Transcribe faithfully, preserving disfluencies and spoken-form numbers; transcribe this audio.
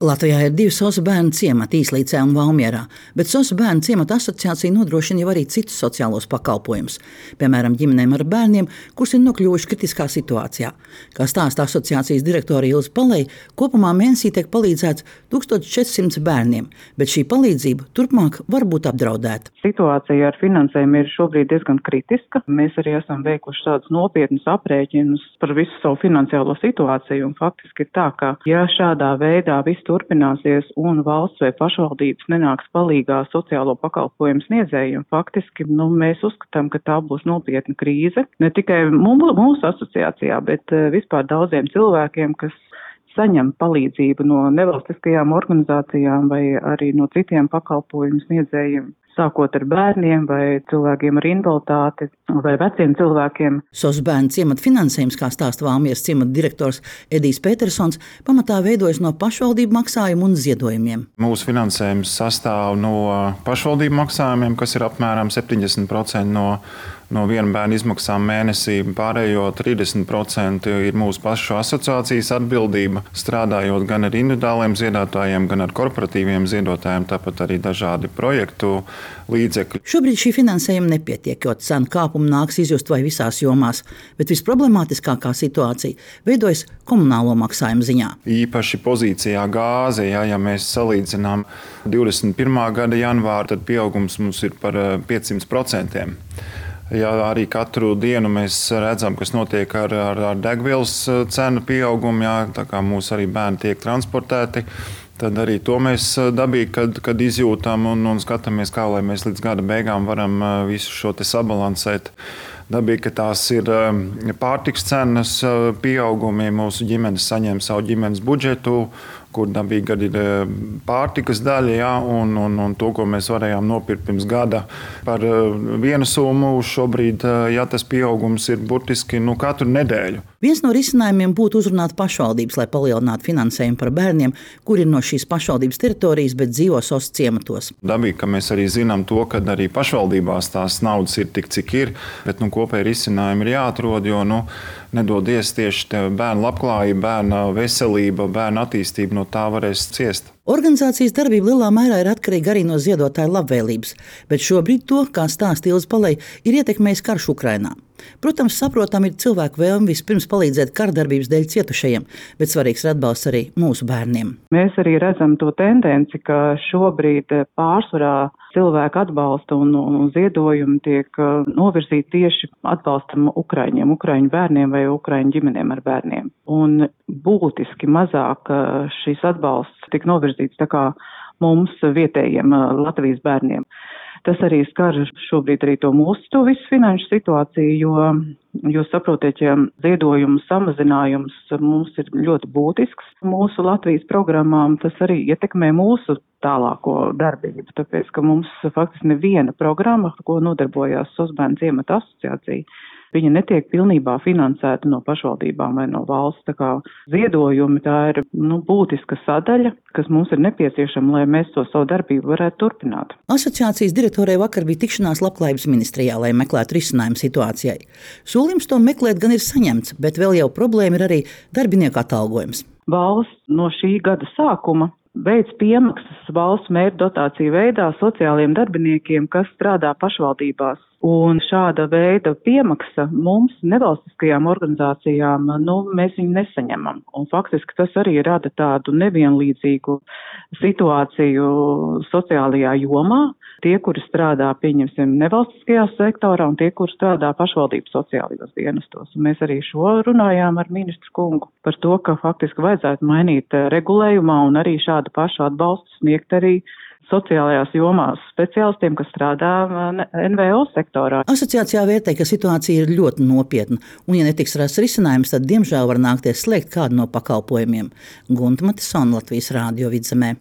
Latvijā ir divi SOS bērnu ciemati Īslīcē un Valmierā, bet SOS bērnu ciematu asociācija nodrošina jau arī citus sociālos pakalpojumus, piemēram, ģimenēm ar bērniem, kurus ir nokļuvuši kritiskā situācijā. Kā stāsta asociācijas direktore Ilze Paleja, kopumā mēnesī tiek palīdzēts tūkstoš četri simti bērniem, bet šī palīdzība turpmāk var būt apdraudēta. Situācija ar finansējumu ir šobrīd diezgan kritiska. Mēs arī esam veikuši tādus nopietnus aprēķinus par visu savu finansiālo situāciju, un faktiski ir tā, ka ja šādā veidā viss turpināsies un valsts vai pašvaldības nenāks palīgā sociālo pakalpojumu sniedzējiem, faktiski nu, mēs uzskatām, ka tā būs nopietna krīze. Ne tikai mūsu asociācijā, bet vispār daudziem cilvēkiem, kas saņem palīdzību no nevalstiskajām organizācijām vai arī no citiem pakalpojumu sniedzējiem. Sākot ar bērniem vai cilvēkiem ar invaliditāti vai veciem cilvēkiem. SOS bērnu ciemata finansējums, kā stāsta Valmieras ciemata direktors Edijs Petersons, pamatā veidojas no pašvaldību maksājumu un ziedojumiem. Mūsu finansējums sastāv no pašvaldību maksājumiem, kas ir apmēram septiņdesmit procenti no no viena bērna izmaksām mēnesī, pārējo trīsdesmit procenti ir mūsu pašu asociācijas atbildība, strādājot gan ar individuāliem ziedotājiem, gan ar korporatīviem ziedotājiem, tāpat arī dažādi projektu līdzekļi. Šobrīd šī finansējuma nepietiek, jo cenu kāpumu nāks izjust vai visās jomās, bet visproblemātiskākā situācija veidojas komunālo maksājumu ziņā. Īpaši pozīcijā gāze, ja, ja mēs salīdzinām divdesmit pirmā gada janvāru, tad pieaugums mums ir par piecsimt procentiem. Ja arī katru dienu mēs redzam, kas notiek ar, ar, ar degvielas cenu pieaugumu, ja, tā kā mūsu arī bērni tiek transportēti, tad arī to mēs dabīgi, kad, kad izjūtam un, un skatāmies, kā lai mēs līdz gada beigām varam visu šo te sabalansēt. Dabīgi, ka tās ir pārtiks cenas pieaugumi, mūsu ģimenes saņem savu ģimenes budžetu, kur dabīgi ir pārtikas daļa, ja, un, un, un to, ko mēs varējām nopirkt pirms gada par vienu summu, šobrīd, ja tas pieaugums ir burtiski nu, katru nedēļu. Viens no risinājumiem būtu uzrunāt pašvaldības, lai palielinātu finansējumu par bērniem, kuri ir no šīs pašvaldības teritorijas, bet dzīvo SOS ciematos. Dabīgi, ka mēs arī zinām to, ka arī pašvaldībās tās naudas ir tik, cik ir, bet nu, kopēji risinājumi ir jāatrod, jo nu, nedodies tieši bērnu labklājība, bērna veselība, bērna attīstība no tā varēs ciest. Organizācijas darbība lielā mērā ir atkarīga arī no ziedotāju labvēlības, bet šobrīd to, kā stāsta Ilze Paleja, ir ietekmējis karš Ukrainā. Protams, saprotam, ir cilvēku vēlme vispirms palīdzēt kardarbības dēļ cietušajiem, bet svarīgs ir atbalsts arī mūsu bērniem. Mēs arī redzam to tendenci, ka šobrīd pārsvarā cilvēku atbalsta un, un ziedojumi tiek novirzīti tieši atbalstam Ukraiņiem, Ukraiņu bērniem vai Ukraiņu ģimenēm ar bērniem. Un būtiski mazāk šis atbalsts tik novirzīts tā kā mums vietējiem Latvijas bērniem. Tas arī skar šobrīd arī to mūsu to visu finanšu situāciju, jo jūs saprotiet, ja ziedojumu samazinājums mums ir ļoti būtisks mūsu Latvijas programmām, tas arī ietekmē mūsu tālāko darbību, tāpēc, ka mums faktiski neviena programma, ar ko nodarbojās SOS bērnu ciemata asociācija, viņa netiek pilnībā finansēta no pašvaldībām vai no valsts. Tā kā ziedojumi tā ir nu, būtiska sadaļa, kas mums ir nepieciešama, lai mēs to savu darbību varētu turpināt. Asociācijas direktorei vakar bija tikšanās Labklājības ministrijā, lai meklētu risinājumu situācijai. Solījums to meklēt gan ir saņemts, bet vēl jau problēma ir arī darbinieku atalgojums. Valsts no šī gada sākuma veids piemaksas valsts mērķu dotāciju veidā sociālajiem darbiniekiem, kas strādā pašvaldībās. Un šāda veida piemaksa mums, nevalstiskajām organizācijām, nu, mēs viņu nesaņemam. Un faktiski tas arī rada tādu nevienlīdzīgu situāciju sociālajā jomā. Tie, kuri strādā, pieņemsim, nevalstiskajā sektorā un tie, kuri strādā pašvaldības sociālajos dienestos. Un mēs arī šo runājām ar ministru kungu par to, ka faktiski vajadzētu mainīt regulējumā un arī šādu pašu atbalstu sniegt arī sociālajās jomās speciālistiem, kas strādā N V O sektorā. Asociācijā vērtē, ka situācija ir ļoti nopietna, un ja netiks rasts risinājums, tad diemžēl var nākties slēgt kādu no pakalpojumiem. Gunta Matisona, Latvijas Rādio Vidzemē.